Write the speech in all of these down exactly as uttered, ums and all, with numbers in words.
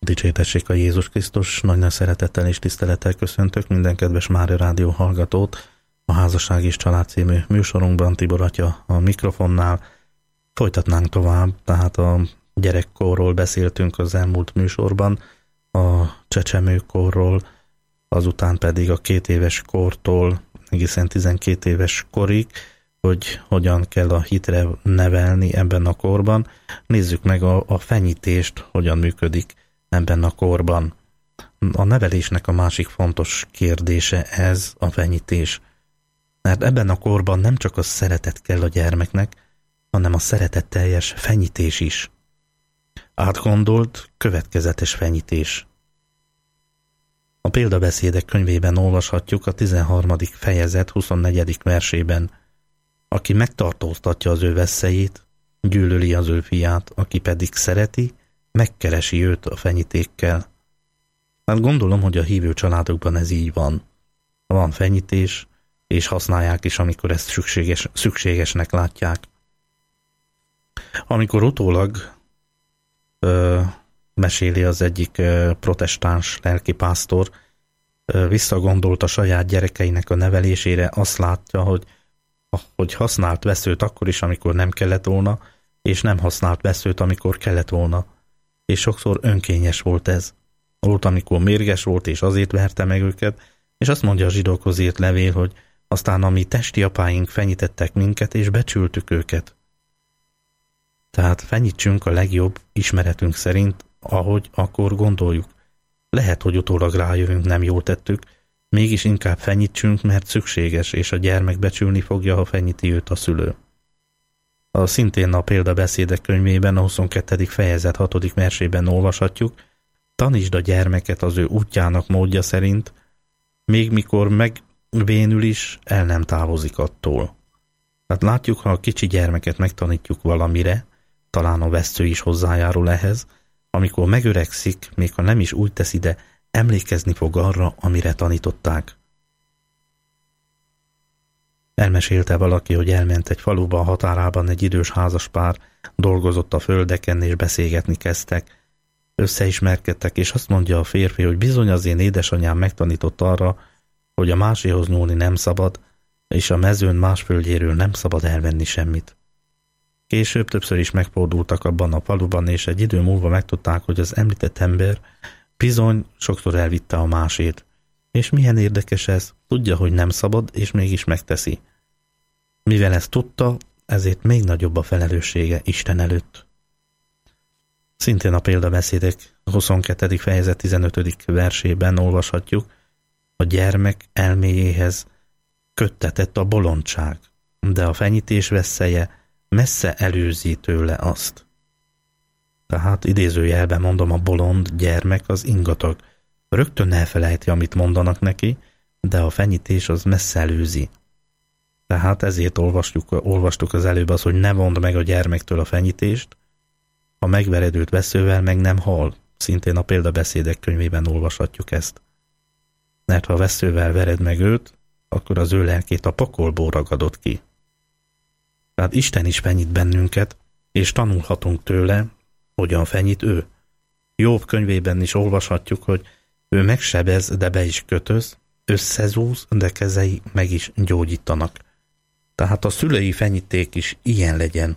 Dicsértessék a Jézus Krisztus, nagy nagy szeretettel és tisztelettel köszöntök minden kedves Mária Rádió hallgatót a Házasság és Család című műsorunkban. Tibor atya a mikrofonnál. Folytatnánk tovább, tehát a gyerekkorról beszéltünk az elmúlt műsorban, a csecsemőkorról, azután pedig a két éves kortól egészen tizenkét éves korig, hogy hogyan kell a hitre nevelni ebben a korban. Nézzük meg a, a fenyítést, hogyan működik ebben a korban. A nevelésnek a másik fontos kérdése ez a fenyítés. Mert ebben a korban nem csak a szeretet kell a gyermeknek, hanem a szeretetteljes fenyítés is. Átgondolt, következetes fenyítés. A példabeszédek könyvében olvashatjuk a tizenharmadik fejezet huszonnegyedik versében. Aki megtartóztatja az ő veszélyét, gyűlöli az ő fiát, aki pedig szereti, megkeresi őt a fenyítékkel. Hát gondolom, hogy a hívő családokban ez így van. Van fenyítés, és használják is, amikor ezt szükséges, szükségesnek látják. Amikor utólag ö, meséli az egyik ö, protestáns lelkipásztor, ö, visszagondolt a saját gyerekeinek a nevelésére, azt látja, hogy, hogy használt veszőt akkor is, amikor nem kellett volna, és nem használt veszőt, amikor kellett volna. És sokszor önkényes volt ez. Volt, amikor mérges volt, és azért verte meg őket, és azt mondja a zsidókhoz írt levél, hogy aztán a mi testi apáink fenyítettek minket, és becsültük őket. Tehát fenyítsünk a legjobb ismeretünk szerint, ahogy akkor gondoljuk. Lehet, hogy utólag rájövünk, nem jól tettük, mégis inkább fenyítsünk, mert szükséges, és a gyermek becsülni fogja, ha fenyíti őt a szülő. A szintén a példabeszédek könyvében a huszonkettedik fejezet hatodik versében olvashatjuk, tanítsd a gyermeket az ő útjának módja szerint, még mikor megvénül is, el nem távozik attól. Tehát látjuk, ha a kicsi gyermeket megtanítjuk valamire, talán a vesző is hozzájárul ehhez, amikor megöregszik, még ha nem is úgy teszi, de emlékezni fog arra, amire tanították. Elmesélte valaki, hogy elment egy faluba, a határában egy idős házaspár, dolgozott a földeken, és beszélgetni kezdtek. Összeismerkedtek, és azt mondja a férfi, hogy bizony az én édesanyám megtanított arra, hogy a máséhoz nyúlni nem szabad, és a mezőn más földjéről nem szabad elvenni semmit. Később többször is megfordultak abban a faluban, és egy idő múlva megtudták, hogy az említett ember bizony sokszor elvitte a másét. És milyen érdekes ez, tudja, hogy nem szabad, és mégis megteszi. Mivel ezt tudta, ezért még nagyobb a felelőssége Isten előtt. Szintén a példabeszédek huszonkettedik fejezet tizenötödik versében olvashatjuk, a gyermek elméjéhez köttetett a bolondság, de a fenyítés vesszeje messze előzi tőle azt. Tehát idézőjelben mondom, a bolond gyermek az ingatag. Rögtön elfelejti, amit mondanak neki, de a fenyítés az messze előzi. Tehát ezért olvastuk, olvastuk az előbb az, hogy ne vond meg a gyermektől a fenyítést, ha megvered őt veszővel, meg nem hal. Szintén a példabeszédek könyvében olvashatjuk ezt. Mert ha veszővel vered meg őt, akkor az ő lelkét a pokolból ragadott ki. Tehát Isten is fenyít bennünket, és tanulhatunk tőle, hogyan fenyít ő. Jobb könyvében is olvashatjuk, hogy ő megsebez, de be is kötöz, összezúz, de kezei meg is gyógyítanak. Tehát a szülői fenyíték is ilyen legyen.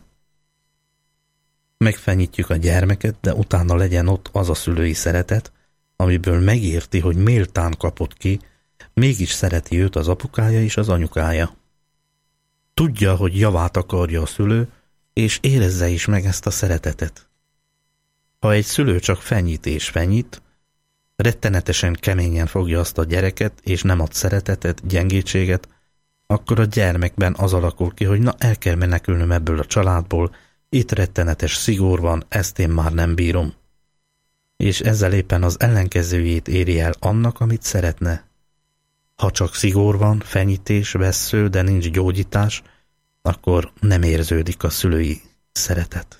Megfenyítjük a gyermeket, de utána legyen ott az a szülői szeretet, amiből megérti, hogy méltán kapott ki, mégis szereti őt az apukája és az anyukája. Tudja, hogy javát akarja a szülő, és érezze is meg ezt a szeretetet. Ha egy szülő csak fenyít és fenyít, rettenetesen keményen fogja azt a gyereket, és nem ad szeretetet, gyengétséget, akkor a gyermekben az alakul ki, hogy na, el kell menekülnöm ebből a családból, itt rettenetes szigor van, ezt én már nem bírom. És ezzel éppen az ellenkezőjét éri el annak, amit szeretne. Ha csak szigor van, fenyítés, vessző, de nincs gyógyítás, akkor nem érződik a szülői szeretet.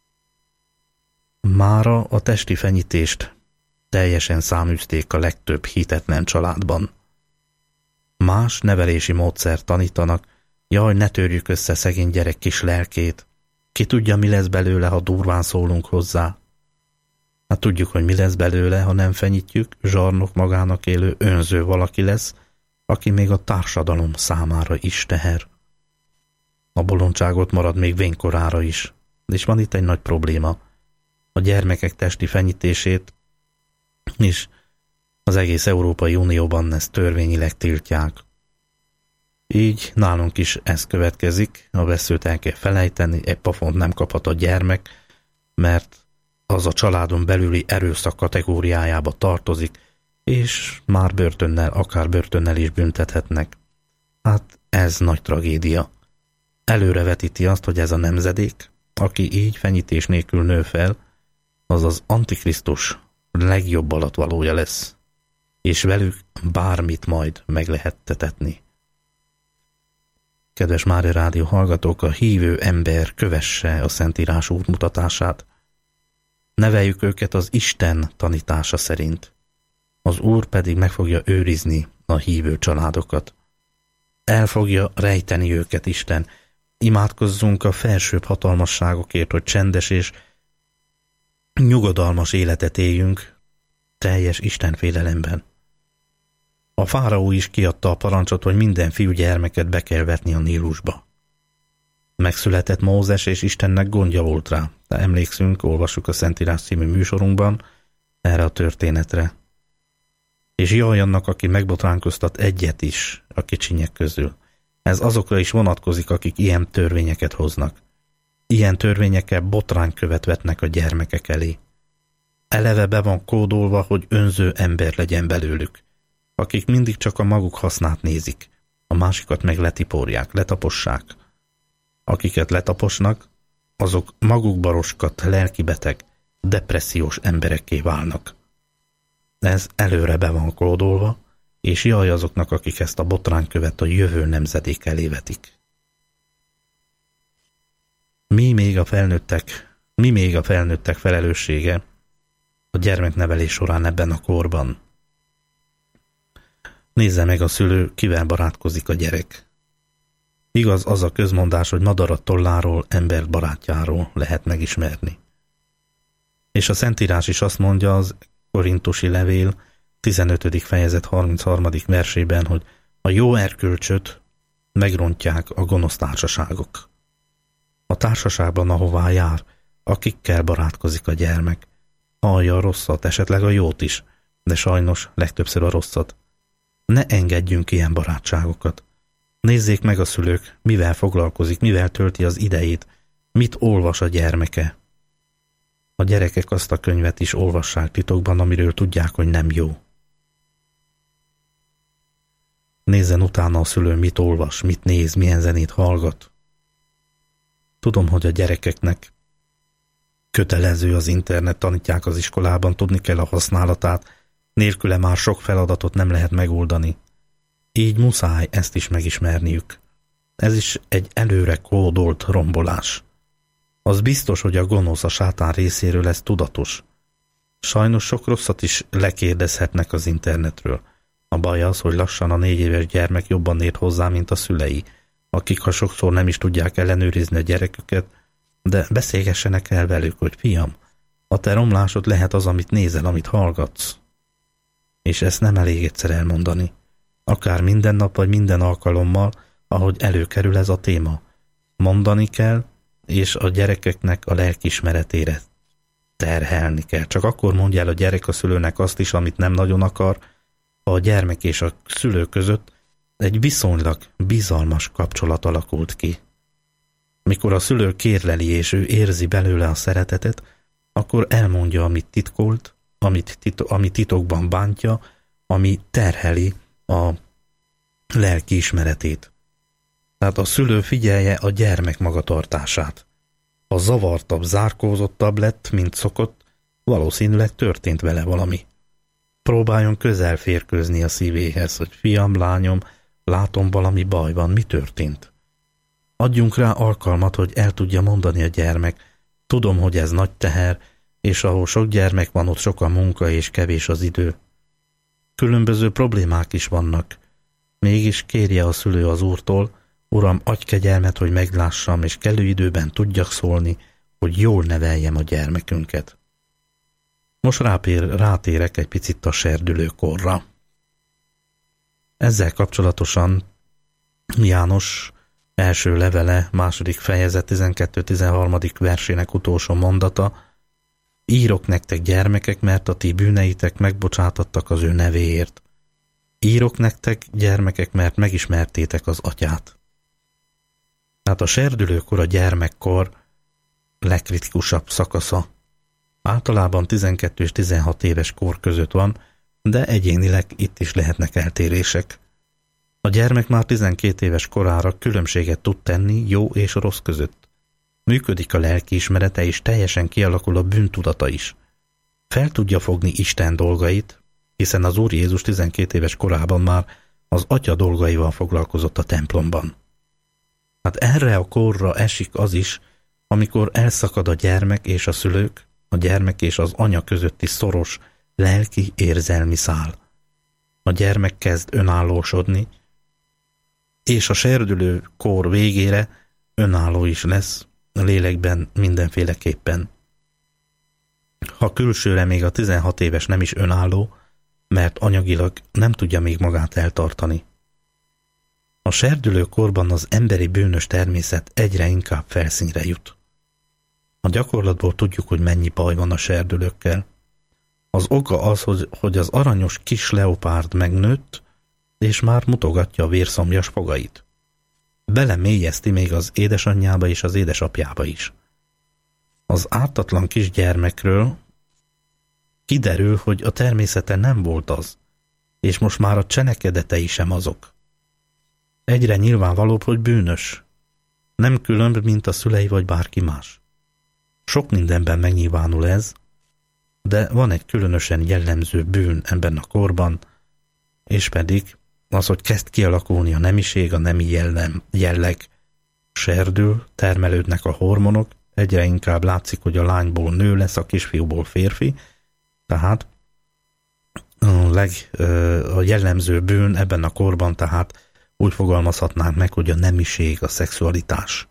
Mára a testi fenyítést teljesen száműzték a legtöbb hitetlen családban. Más nevelési módszert tanítanak, jaj, ne törjük össze szegény gyerek kis lelkét, ki tudja, mi lesz belőle, ha durván szólunk hozzá. Hát tudjuk, hogy mi lesz belőle, ha nem fenyítjük, zsarnok magának élő önző valaki lesz, aki még a társadalom számára is teher. A bolondságot marad még vénkorára is. És van itt egy nagy probléma. A gyermekek testi fenyítését és az egész Európai Unióban ezt törvényileg tiltják. Így nálunk is ez következik, a vesszőt el kell felejteni, egy pofont nem kaphat a gyermek, mert az a családon belüli erőszak kategóriájába tartozik, és már börtönnel, akár börtönnel is büntethetnek. Hát ez nagy tragédia. Előrevetíti azt, hogy ez a nemzedék, aki így fenyítés nélkül nő fel, az az Antikrisztus legjobb alattvalója lesz, és velük bármit majd meg lehet tetetni. Kedves Mária Rádió hallgatók, a hívő ember kövesse a Szentírás útmutatását. Neveljük őket az Isten tanítása szerint. Az Úr pedig meg fogja őrizni a hívő családokat. El fogja rejteni őket Isten. Imádkozzunk a felsőbb hatalmasságokért, hogy csendes és nyugodalmas életet éljünk, teljes Isten félelemben. A fáraó is kiadta a parancsot, hogy minden fiúgyermeket be kell vetni a Nílusba. Megszületett Mózes, és Istennek gondja volt rá. De emlékszünk, olvassuk a Szentírás című műsorunkban erre a történetre. És jaj annak, aki megbotránkoztat egyet is a kicsinyek közül. Ez azokra is vonatkozik, akik ilyen törvényeket hoznak. Ilyen törvényekkel botránykövet vetnek a gyermekek elé. Eleve be van kódolva, hogy önző ember legyen belőlük, akik mindig csak a maguk hasznát nézik, a másikat meg letiporják, letapossák. Akiket letaposnak, azok magukba roskat, lelkibeteg, depressziós emberekké válnak. Ez előre be van kódolva, és jaj azoknak, akik ezt a botránykövet a jövő nemzedék elé vetik. Mi még a felnőttek, mi még a felnőttek felelőssége a gyermeknevelés során ebben a korban? Nézze meg a szülő, kivel barátkozik a gyerek. Igaz az a közmondás, hogy madarat tolláról, embert barátjáról lehet megismerni. És a Szentírás is azt mondja az Korintusi levél tizenötödik fejezet harmincharmadik versében, hogy a jó erkölcsöt megrontják a gonosz társaságok. A társaságban, ahová jár, akikkel barátkozik a gyermek, hallja a rosszat, esetleg a jót is, de sajnos legtöbbször a rosszat. Ne engedjünk ilyen barátságokat. Nézzék meg a szülők, mivel foglalkozik, mivel tölti az idejét, mit olvas a gyermeke. A gyerekek azt a könyvet is olvassák titokban, amiről tudják, hogy nem jó. Nézzen utána a szülő, mit olvas, mit néz, milyen zenét hallgat. Tudom, hogy a gyerekeknek kötelező az internet, tanítják az iskolában, tudni kell a használatát, nélküle már sok feladatot nem lehet megoldani. Így muszáj ezt is megismerniük. Ez is egy előre kódolt rombolás. Az biztos, hogy a gonosz, a sátán részéről ez tudatos. Sajnos sok rosszat is lekérdezhetnek az internetről. A baj az, hogy lassan a négy éves gyermek jobban ért hozzá, mint a szülei, akik ha sokszor nem is tudják ellenőrizni a gyereküket, de beszélgessenek el velük, hogy fiam, a te romlásod lehet az, amit nézel, amit hallgatsz. És ezt nem elég egyszer elmondani. Akár minden nap, vagy minden alkalommal, ahogy előkerül ez a téma. Mondani kell, és a gyerekeknek a lelkiismeretére terhelni kell. Csak akkor mondja el a gyerek a szülőnek azt is, amit nem nagyon akar, ha a gyermek és a szülő között egy viszonylag bizalmas kapcsolat alakult ki. Mikor a szülő kérleli, és ő érzi belőle a szeretetet, akkor elmondja, amit titkolt, amit, tito- ami titokban bántja, ami terheli a lelki ismeretét. Tehát a szülő figyelje a gyermek magatartását. Ha zavartabb, zárkózottabb lett, mint szokott, valószínűleg történt vele valami. Próbáljon közel férkőzni a szívéhez, hogy fiam, lányom, látom, valami baj van, mi történt? Adjunk rá alkalmat, hogy el tudja mondani a gyermek. Tudom, hogy ez nagy teher, és ahol sok gyermek van, ott sok a munka és kevés az idő. Különböző problémák is vannak. Mégis kérje a szülő az Úrtól, Uram, adj kegyelmet, hogy meglássam, és kellő időben tudjak szólni, hogy jól neveljem a gyermekünket. Most rápér, rátérek egy picit a serdülőkorra. Ezzel kapcsolatosan János első levele, második fejezet, tizenkettő-tizenharmadik versének utolsó mondata: írok nektek, gyermekek, mert a ti bűneitek megbocsátottak az ő nevéért. Írok nektek, gyermekek, mert megismertétek az atyát. Tehát a serdülőkor a gyermekkor legkritikusabb szakasza. Általában tizenkét és tizenhat éves kor között van, de egyénileg itt is lehetnek eltérések. A gyermek már tizenkét éves korára különbséget tud tenni jó és rossz között. Működik a lelkiismerete, és teljesen kialakul a bűntudata is. Fel tudja fogni Isten dolgait, hiszen az Úr Jézus tizenkét éves korában már az atya dolgaival foglalkozott a templomban. Hát erre a korra esik az is, amikor elszakad a gyermek és a szülők, a gyermek és az anya közötti szoros lelki érzelmi szál. A gyermek kezd önállósodni, és a serdülő kor végére önálló is lesz, a lélekben mindenféleképpen. Ha külsőre még a tizenhat éves nem is önálló, mert anyagilag nem tudja még magát eltartani. A serdülő korban az emberi bűnös természet egyre inkább felszínre jut. A gyakorlatból tudjuk, hogy mennyi baj van a serdülőkkel. Az oka az, hogy az aranyos kis leopárd megnőtt, és már mutogatja a vérszomjas fogait. Belemélyezti még az édesanyjába és az édesapjába is. Az ártatlan kisgyermekről kiderül, hogy a természete nem volt az, és most már a cselekedetei sem azok. Egyre nyilvánvalóbb, hogy bűnös. Nem különb, mint a szülei vagy bárki más. Sok mindenben megnyilvánul ez, de van egy különösen jellemző bűn ebben a korban, és pedig az, hogy kezd kialakulni a nemiség, a nemi jellem, jelleg, serdül, termelődnek a hormonok, egyre inkább látszik, hogy a lányból nő lesz, a kisfiúból férfi, tehát a, leg, a jellemző bűn ebben a korban tehát úgy fogalmazhatnánk meg, hogy a nemiség, a szexualitás.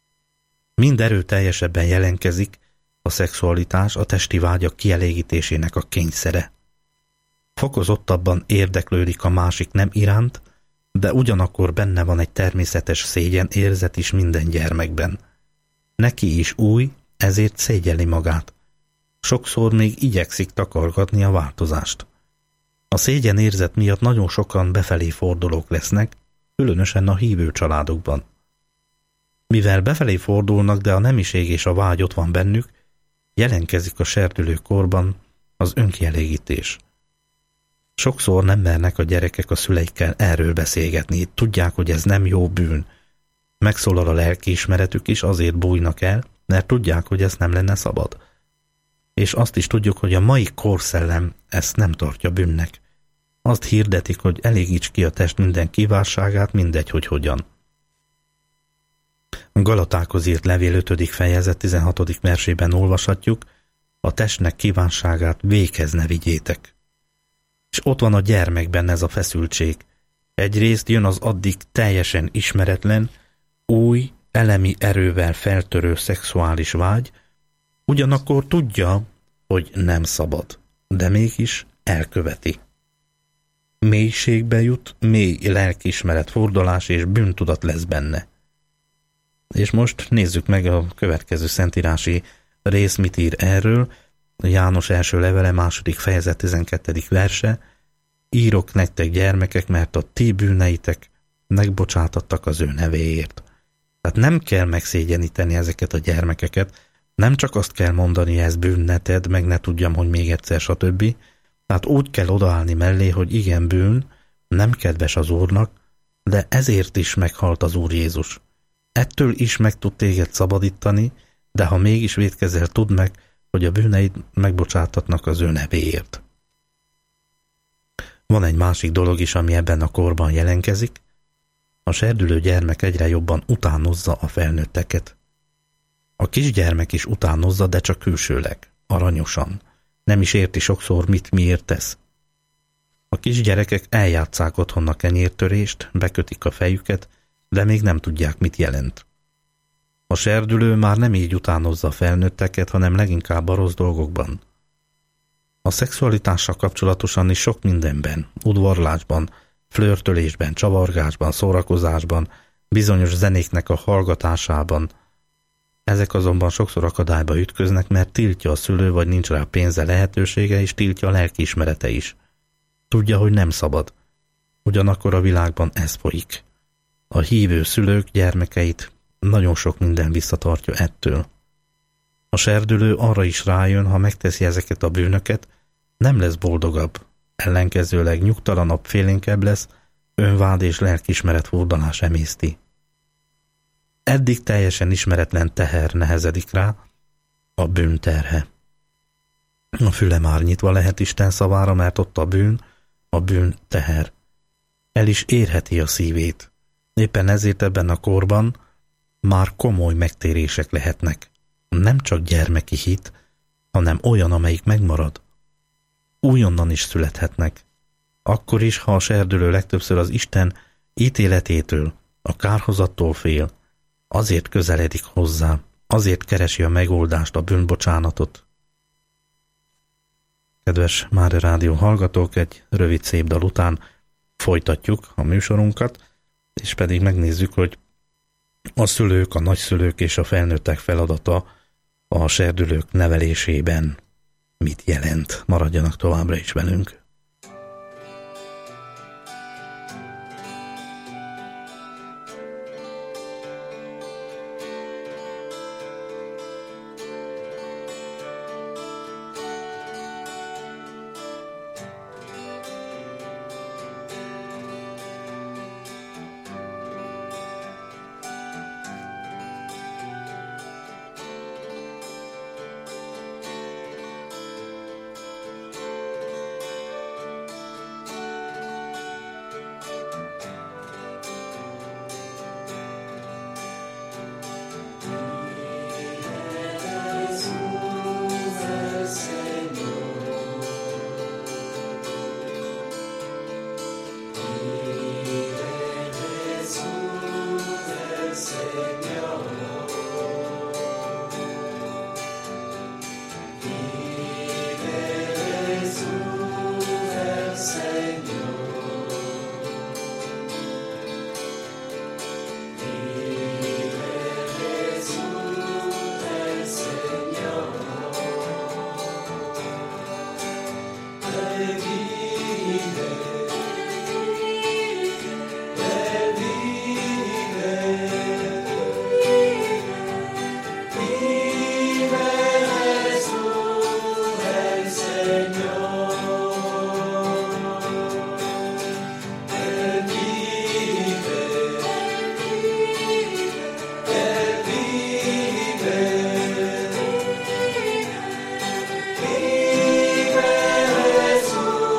Mind erőteljesebben jelenkezik a szexualitás, a testi vágyak kielégítésének a kényszere. Fokozottabban érdeklődik a másik nem iránt, de ugyanakkor benne van egy természetes szégyen érzet is minden gyermekben. Neki is új, ezért szégyelli magát. Sokszor még igyekszik takargatni a változást. A szégyen érzet miatt nagyon sokan befelé fordulók lesznek, különösen a hívő családokban. Mivel befelé fordulnak, de a nemiség és a vágy ott van bennük, jelenkezik a serdülőkorban az önkielégítés. Sokszor nem mernek a gyerekek a szüleikkel erről beszélgetni, tudják, hogy ez nem jó bűn. Megszólal a lelkiismeretük is, azért bújnak el, mert tudják, hogy ez nem lenne szabad. És azt is tudjuk, hogy a mai korszellem ezt nem tartja bűnnek. Azt hirdetik, hogy elégíts ki a test minden kívánságát, mindegy, hogy hogyan. A Galatákhoz írt levél ötödik fejezet tizenhatodik versében olvashatjuk: a testnek kívánságát véghez ne vigyétek. És ott van a gyermekben ez a feszültség. Egyrészt jön az addig teljesen ismeretlen, új, elemi erővel feltörő szexuális vágy, ugyanakkor tudja, hogy nem szabad, de mégis elköveti. Mélységbe jut, mély lelkiismeret fordulás és bűntudat lesz benne. És most nézzük meg a következő szentírási rész mit ír erről. János első levele, második fejezet, tizenkettedik verse: írok nektek, gyermekek, mert a ti bűneitek megbocsátattak az ő nevéért. Tehát nem kell megszégyeníteni ezeket a gyermekeket, nem csak azt kell mondani, ez bűn, ne tedd, meg ne tudjam, hogy még egyszer, stb. Tehát úgy kell odaállni mellé, hogy igen, bűn, nem kedves az Úrnak, de ezért is meghalt az Úr Jézus. Ettől is meg tud téged szabadítani, de ha mégis vétkezel, tudd meg, hogy a bűneid megbocsátatnak az ő nevéért. Van egy másik dolog is, ami ebben a korban jelenkezik. A serdülő gyermek egyre jobban utánozza a felnőtteket. A kisgyermek is utánozza, de csak külsőleg, aranyosan. Nem is érti sokszor, mit miért tesz. A kisgyerekek eljátsszák otthon a kenyértörést, bekötik a fejüket, de még nem tudják, mit jelent. A serdülő már nem így utánozza a felnőtteket, hanem leginkább a rossz dolgokban. A szexualitással kapcsolatosan is sok mindenben, udvarlásban, flörtölésben, csavargásban, szórakozásban, bizonyos zenéknek a hallgatásában. Ezek azonban sokszor akadályba ütköznek, mert tiltja a szülő, vagy nincs rá pénze, lehetősége, és tiltja a lelkiismerete is. Tudja, hogy nem szabad. Ugyanakkor a világban ez folyik. A hívő szülők gyermekeit nagyon sok minden visszatartja ettől. A serdülő arra is rájön, ha megteszi ezeket a bűnöket, nem lesz boldogabb, ellenkezőleg nyugtalanabb, félénkebb lesz, önvád és lelkiismeret furdalás emészti. Eddig teljesen ismeretlen teher nehezedik rá, a bűn terhe. A füle már nyitva lehet Isten szavára, mert ott a bűn, a bűn teher. El is érheti a szívét. Éppen ezért ebben a korban már komoly megtérések lehetnek. Nem csak gyermeki hit, hanem olyan, amelyik megmarad. Újonnan is születhetnek. Akkor is, ha a serdülő legtöbbször az Isten ítéletétől, a kárhozattól fél, azért közeledik hozzá, azért keresi a megoldást, a bűnbocsánatot. Kedves Mária Rádió hallgatók, egy rövid szép dal után folytatjuk a műsorunkat, és pedig megnézzük, hogy a szülők, a nagyszülők és a felnőttek feladata a serdülők nevelésében mit jelent. Maradjanak továbbra is velünk. Vive Jesús.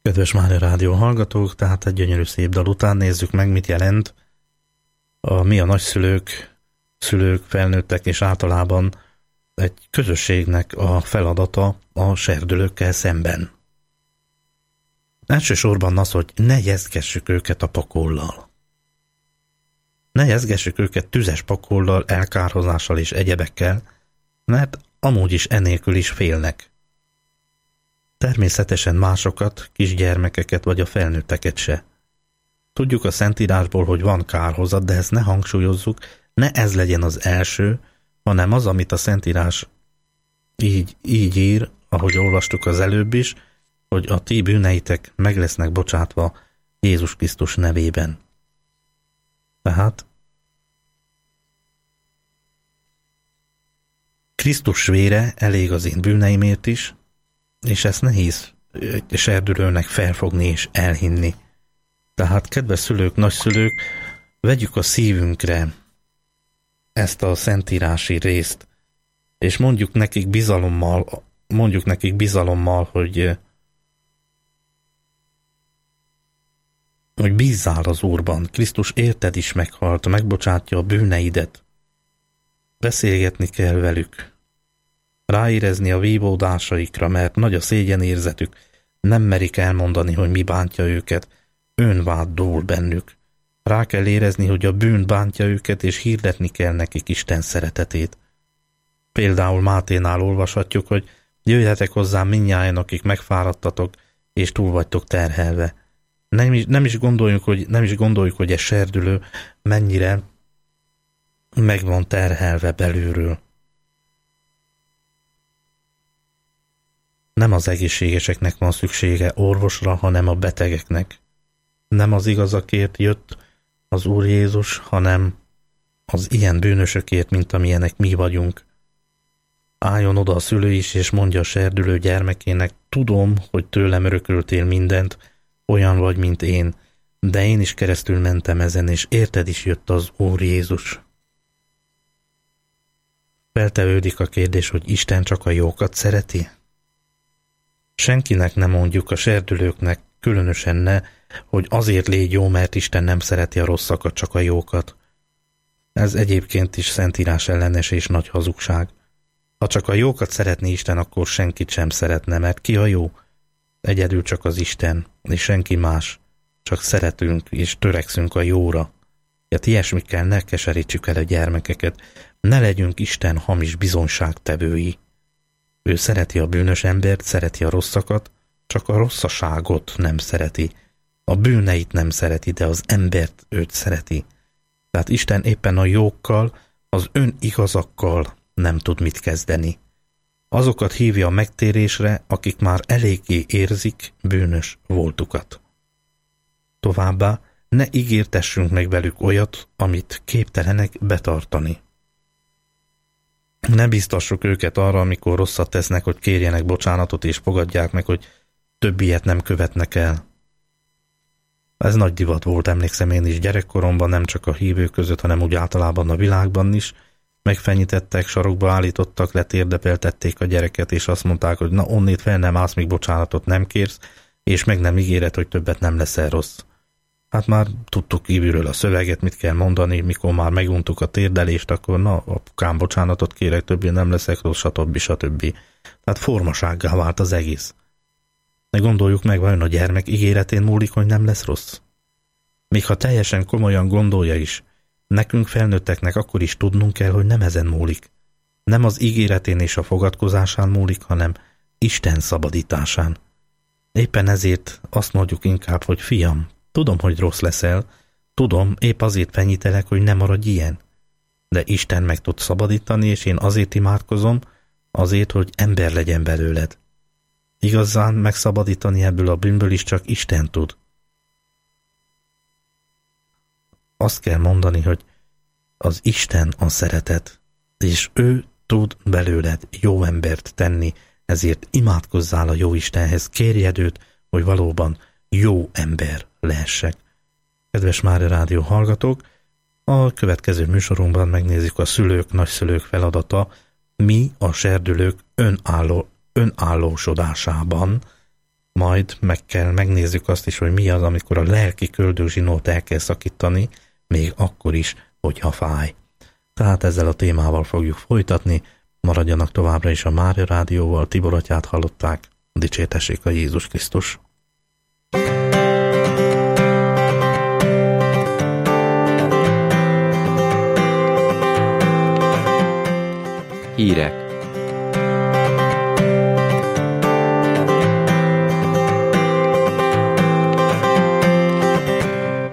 Kedves Mária Rádió hallgatók, tehát egy gyönyörű szép dal után nézzük meg, mit jelent a mi a nagyszülők, szülők, felnőttek és általában egy közösségnek a feladata a serdülőkkel szemben. Elsősorban az, hogy ne jezgessük őket a pakollal. Ne jezgessük őket tüzes pakollal, elkárhozással és egyebekkel, mert amúgy is enélkül is félnek. Természetesen másokat, kisgyermekeket vagy a felnőtteket se. Tudjuk a Szentírásból, hogy van kárhozat, de ezt ne hangsúlyozzuk, ne ez legyen az első, hanem az, amit a Szentírás így, így ír, ahogy olvastuk az előbb is, hogy a ti bűneitek meg lesznek bocsátva Jézus Krisztus nevében. Tehát Krisztus vére elég az én bűneimért is, és ezt nehéz serdülőnek felfogni és elhinni. Tehát, kedves szülők, nagyszülők, vegyük a szívünkre ezt a szentírási részt, és mondjuk nekik bizalommal, mondjuk nekik bizalommal, hogy, hogy bízzál az Úrban. Krisztus érted is meghalt, megbocsátja a bűneidet. Beszélgetni kell velük. Ráérezni a vívódásaikra, mert nagy a szégyenérzetük, nem merik elmondani, hogy mi bántja őket, önvád dúl bennük. Rá kell érezni, hogy a bűn bántja őket, és hirdetni kell nekik Isten szeretetét. Például Máténál olvashatjuk, hogy jöjjetek hozzám mindnyájan, akik megfáradtatok, és túl vagytok terhelve. Nem is, nem is gondoljuk, hogy, nem is gondoljuk, hogy ez serdülő mennyire meg van terhelve belülről. Nem az egészségeseknek van szüksége orvosra, hanem a betegeknek. Nem az igazakért jött az Úr Jézus, hanem az ilyen bűnösökért, mint amilyenek mi vagyunk. Álljon oda a szülő is, és mondja a serdülő gyermekének, tudom, hogy tőlem örököltél mindent, olyan vagy, mint én, de én is keresztül mentem ezen, és érted is jött az Úr Jézus. Feltevődik a kérdés, hogy Isten csak a jókat szereti? Senkinek nem mondjuk, a serdülőknek különösen ne, hogy azért légy jó, mert Isten nem szereti a rosszakat, csak a jókat. Ez egyébként is szentírás ellenes és nagy hazugság. Ha csak a jókat szeretné Isten, akkor senkit sem szeretne, mert ki a jó? Egyedül csak az Isten, és senki más. Csak szeretünk és törekszünk a jóra. Hát ilyesmikkel ne keserítsük el a gyermekeket, ne legyünk Isten hamis bizonyságtevői. Ő szereti a bűnös embert, szereti a rosszakat, csak a rosszaságot nem szereti. A bűneit nem szereti, de az embert őt szereti. Tehát Isten éppen a jókkal, az önigazakkal nem tud mit kezdeni. Azokat hívja a megtérésre, akik már eléggé érzik bűnös voltukat. Továbbá ne ígértessünk meg velük olyat, amit képtelenek betartani. Ne biztassuk őket arra, amikor rosszat tesznek, hogy kérjenek bocsánatot, és fogadják meg, hogy több ilyet nem követnek el. Ez nagy divat volt, emlékszem én is gyerekkoromban, nem csak a hívők között, hanem úgy általában a világban is. Megfenyítettek, sarokba állítottak, letérdepeltették a gyereket, és azt mondták, hogy na onnét fel nem állsz, míg bocsánatot nem kérsz, és meg nem ígéred, hogy többet nem leszel rossz. Hát már tudtuk kívülről a szöveget, mit kell mondani, mikor már meguntuk a térdelést, akkor na, apukám, bocsánatot kérek, többé nem leszek rossz, stb. stb. Tehát formasággá vált az egész. De gondoljuk meg, vajon a gyermek ígéretén múlik, hogy nem lesz rossz? Még ha teljesen komolyan gondolja is, nekünk felnőtteknek akkor is tudnunk kell, hogy nem ezen múlik. Nem az ígéretén és a fogadkozásán múlik, hanem Isten szabadításán. Éppen ezért azt mondjuk inkább, hogy fiam, tudom, hogy rossz leszel, tudom, épp azért fenyítelek, hogy ne maradj ilyen. De Isten meg tud szabadítani, és én azért imádkozom, azért, hogy ember legyen belőled. Igazán megszabadítani ebből a bűnből is csak Isten tud. Azt kell mondani, hogy az Isten a szeretet, és ő tud belőled jó embert tenni, ezért imádkozzál a jó Istenhez, kérjed őt, hogy valóban jó ember lehessek. Kedves Mária Rádió hallgatók, a következő műsorunkban megnézzük a szülők, nagyszülők feladata, mi a serdülők önálló, önállósodásában, majd meg kell, megnézzük azt is, hogy mi az, amikor a lelki köldögzsinót el kell szakítani, még akkor is, hogyha fáj. Tehát ezzel a témával fogjuk folytatni, maradjanak továbbra is a Mária Rádióval, Tibor atyát hallották, dicsértessék a Jézus Krisztus!